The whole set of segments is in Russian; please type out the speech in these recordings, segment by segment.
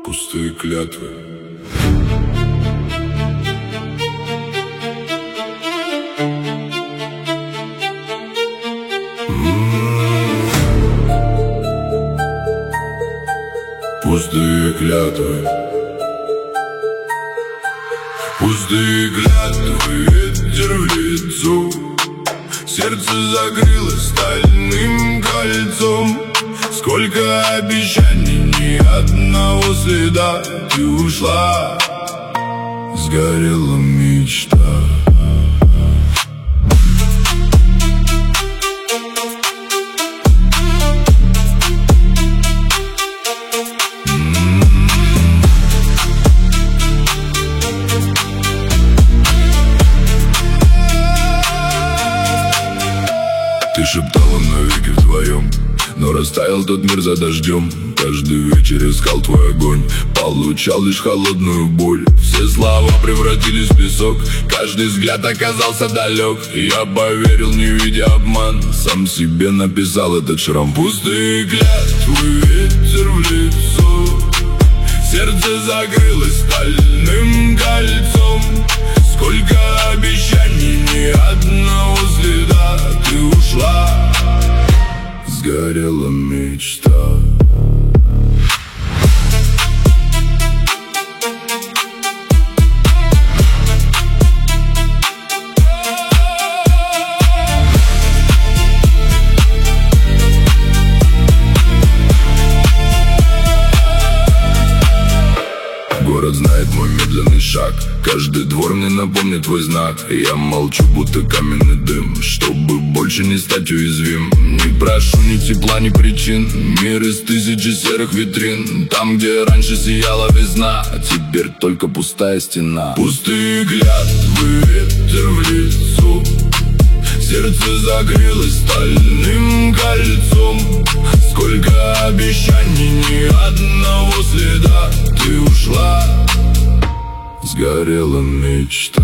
Пустые клятвы. Пустые клятвы. Пустые клятвы, ветер в лицо. Сердце закрылось стальным кольцом. Сколько обещаний, ни одного следа. Ты ушла, сгорела мечта. Ты шептала навеки вдвоем, но растаял тот мир за дождем. Каждый вечер искал твой огонь, получал лишь холодную боль. Все слова превратились в песок, каждый взгляд оказался далек. Я поверил, не видя обман, сам себе написал этот шрам. Пустые клятвы, ветер в лицо. Сердце закрылось стальным кольцом. Сколько обещаний, ни одного следа. Ты ушла, сгорела мечта. Город знает мой медленный шаг, каждый двор мне напомнит твой знак. Я молчу, будто каменный дым, чтобы больше не стать уязвим. Не прошу ни тепла, ни причин. Мир из тысячи серых витрин. Там, где раньше сияла весна, а теперь только пустая стена. Пустые клятвы, ветер в лицо. Сердце закрылось стальным кольцом. Сколько обещаний, ни одного следа. Ты ушла, сгорела мечта.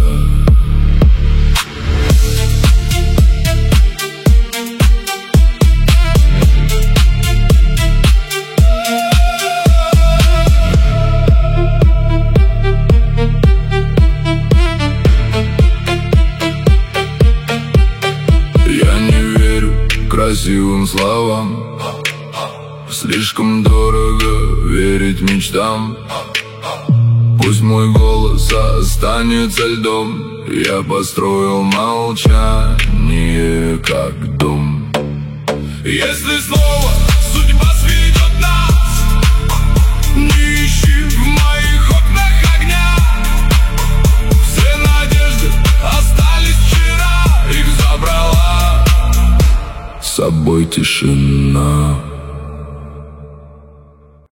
Я не верю красивым словам, слишком дорого верить мечтам. Пусть мой голос останется льдом. Я построил молчание как дом. Если снова судьба сведет нас, не ищи в моих окнах огня. Все надежды остались вчера, их забрала с собой тишина.